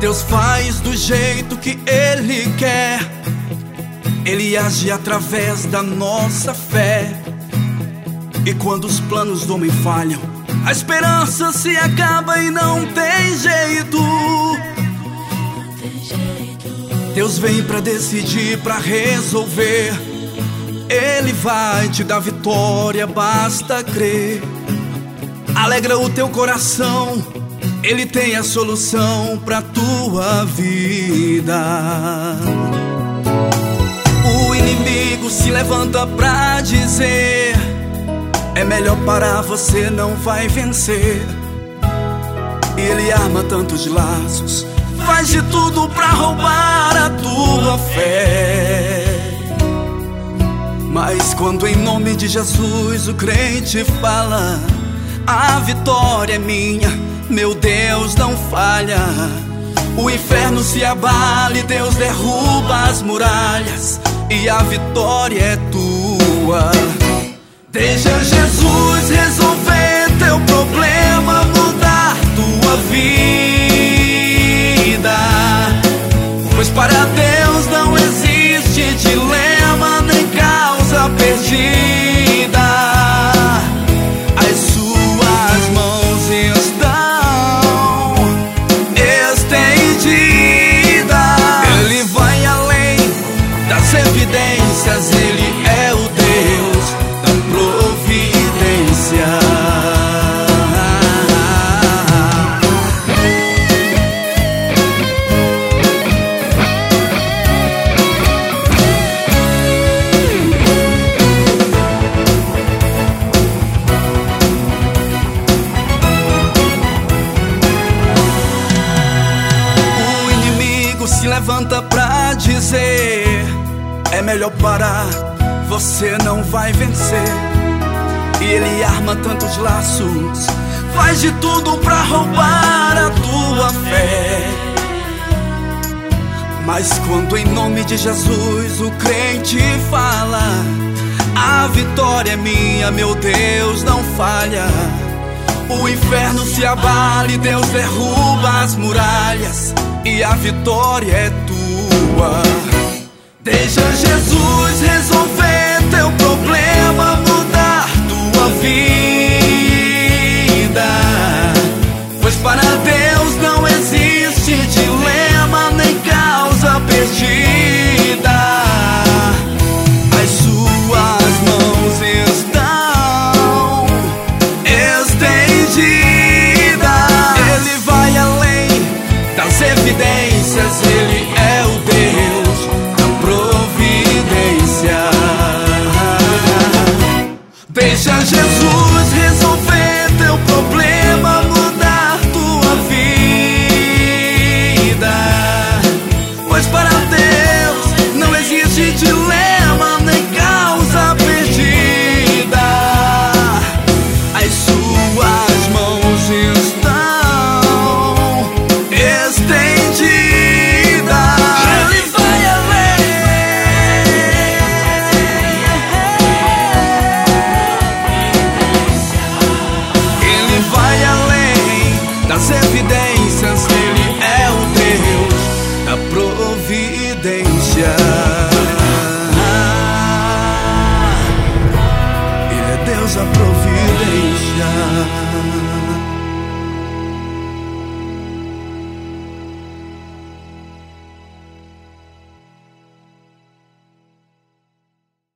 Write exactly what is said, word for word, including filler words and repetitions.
Deus faz do jeito que Ele quer. Ele age através da nossa fé. E quando os planos do homem falham, a esperança se acaba e não tem jeito. Deus vem pra decidir, pra resolver. Ele vai te dar vitória, basta crer. Alegra o teu coração, Ele tem a solução pra tua vida. O inimigo se levanta pra dizer: é melhor parar, você não vai vencer. E ele arma tantos laços, faz de tudo pra roubar a tua fé. Mas quando em nome de Jesus o crente fala: a vitória é minha, meu Deus não falha. O inferno se abale, Deus derruba as muralhas e a vitória é tua. Deixa Jesus resolver teu problema, mudar tua vida. Pois para Deus não existe dilema nem causa perdida. As suas mãos estão estendidas. Ele vai além das evidências, Ele é o Deus da providência. Se levanta pra dizer: é melhor parar, você não vai vencer. E ele arma tantos laços, faz de tudo pra roubar a tua fé. Mas quando em nome de Jesus o crente fala: a vitória é minha, meu Deus não falha. O inferno se abale, Deus derruba as muralhas e a vitória é tua. Deixa Jesus resolver teu problema, mudar tua vida. Pois para Deus não existe dilema nem causa perdida. As suas mãos estão estendidas. Ele vai além das evidências, Ele é o Deus da providência. Deixa Jesus resolver teu problema, mudar tua vida. Pois para Deus não existe dilema nem causa perdida. As suas mãos estão estendidas. Ele vai além. Ele vai além das evidências. Ele é o Deus da providência. Ele é Deus da providência.